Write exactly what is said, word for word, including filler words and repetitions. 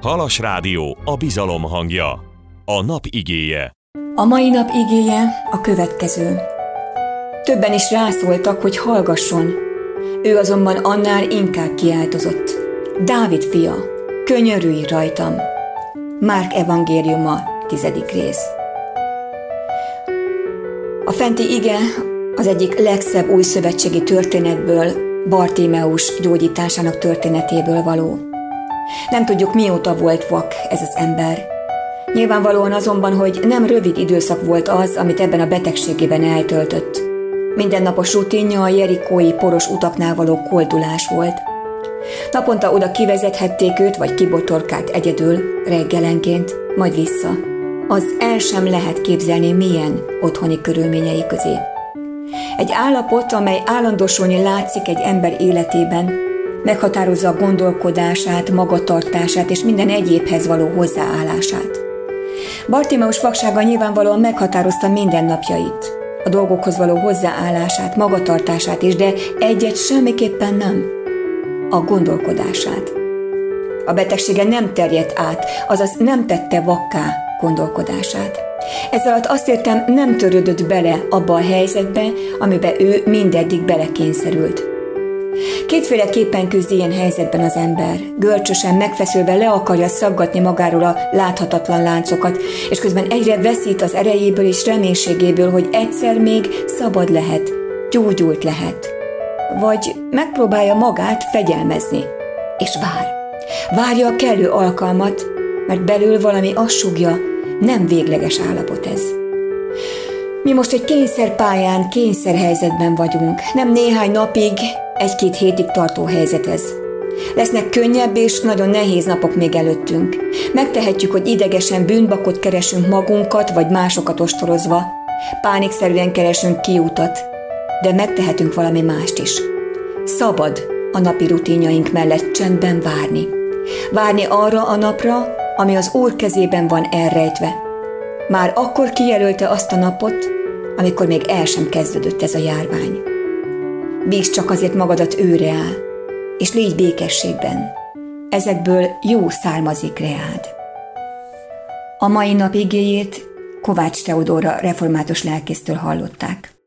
Halas Rádió, a bizalom hangja. A nap igéje. A mai nap igéje a következő. Többen is rászóltak, hogy hallgasson. Ő azonban annál inkább kiáltozott. Dávid fia, könyörülj rajtam. Márk evangéliuma, tizedik rész. A fenti ige az egyik legszebb újszövetségi történetből, Bartimeus gyógyításának történetéből való. Nem tudjuk, mióta volt vak ez az ember. Nyilvánvalóan azonban, hogy nem rövid időszak volt az, amit ebben a betegségében eltöltött. Mindennapos rutinja a jerikói poros utaknál való koldulás volt. Naponta oda kivezethették őt, vagy kibotorkált egyedül, reggelenként, majd vissza. Az el sem lehet képzelni, milyen otthoni körülményei közé. Egy állapot, amely állandósulni látszik egy ember életében, meghatározza a gondolkodását, magatartását és minden egyébhez való hozzáállását. Bartimeus vaksága nyilvánvalóan meghatározta mindennapjait, a dolgokhoz való hozzáállását, magatartását is, de egyet semmiképpen nem, a gondolkodását. A betegsége nem terjedt át, azaz nem tette vakká gondolkodását. Ezzel alatt azt értem, nem törődött bele abba a helyzetbe, amiben ő mindeddig belekényszerült. Kétféleképpen küzd ilyen helyzetben az ember. Görcsösen, megfeszülve le akarja szaggatni magáról a láthatatlan láncokat, és közben egyre veszít az erejéből és reménységéből, hogy egyszer még szabad lehet, gyógyult lehet. Vagy megpróbálja magát fegyelmezni, és vár. Várja a kellő alkalmat, mert belül valami azt sugja, nem végleges állapot ez. Mi most egy kényszerpályán, kényszerhelyzetben vagyunk. Nem néhány napig, egy-két hétig tartó helyzet ez. Lesznek könnyebb és nagyon nehéz napok még előttünk. Megtehetjük, hogy idegesen bűnbakot keresünk magunkat, vagy másokat ostorozva. Pánikszerűen keresünk kiutat, de megtehetünk valami mást is. Szabad a napi rutinjaink mellett csendben várni. Várni arra a napra, ami az Úr kezében van elrejtve. Már akkor kijelölte azt a napot, amikor még el sem kezdődött ez a járvány. Bízd csak azért magadat ő reál, és légy békességben. Ezekből jó származik reád. A mai nap igéjét Kovács Teodóra református lelkésztől hallották.